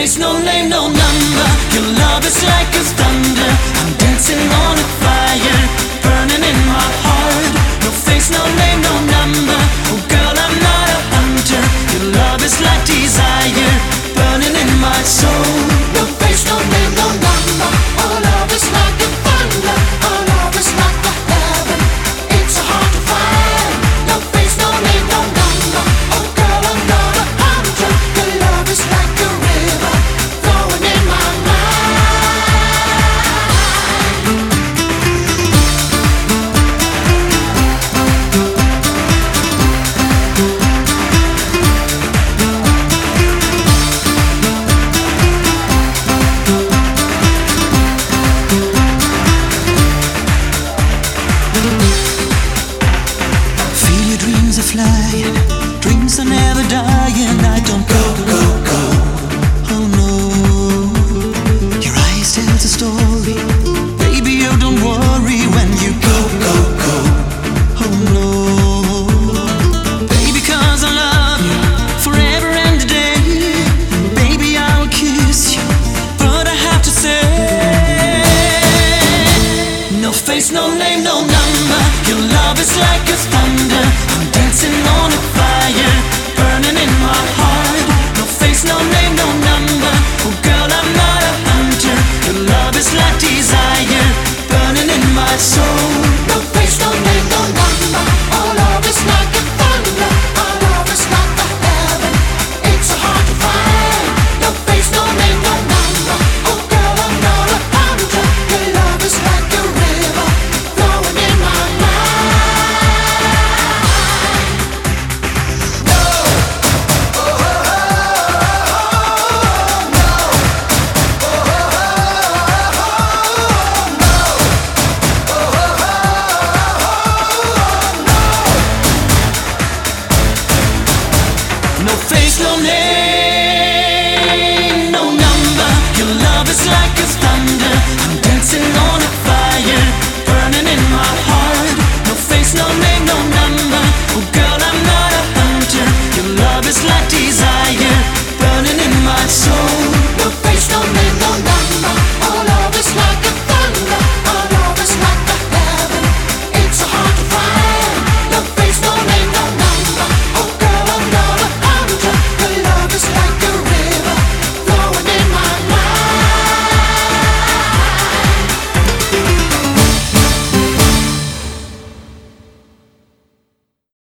face, no name, no number. Your love is like a thunder. I'm dancing on a fire, burning in my heart. No face, no name, no number. Oh girl, I'm not a hunter. Your love is like desire, burning in my soul. No face, no name, no number. Our love is like a thunder. Our love is like a heaven. It's so hard to find. No face, no name, no number. Oh girl, I'm not a hunter. Your love is like a river flowing in my mind. Feel your dreams are flying, dreams are never dying. I don't go. Oh no, your eyes tell the story. Baby, oh don't worry when you go. Oh no, baby, 'cause I love you forever and a day. Baby, I'll kiss you, but I have to say, no face, no name, no number. Your love is like a thunder. I'm dancing on a fire, burning in my heart. No face, no name, no number. Oh girl, I'm not a hunter. Your love is like desire, burning in my soul. No face, no name, no number. Our love is like a thunder. Our love is like a heaven. It's so hard to find. No face, no name, no number. Oh girl, I'm not a hunter. Your love is like a river flowing in my mind. No face, no name.